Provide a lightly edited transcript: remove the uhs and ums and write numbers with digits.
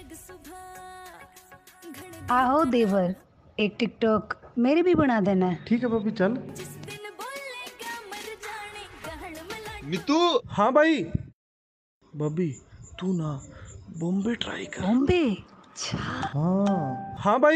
आओ देवर, एक टिकटॉक मेरे भी बना देना। ठीक है बॉबी चल। मितू। हाँ भाई। बॉबी तू ना बॉम्बे ट्राई कर। बॉम्बे? हाँ हाँ भाई।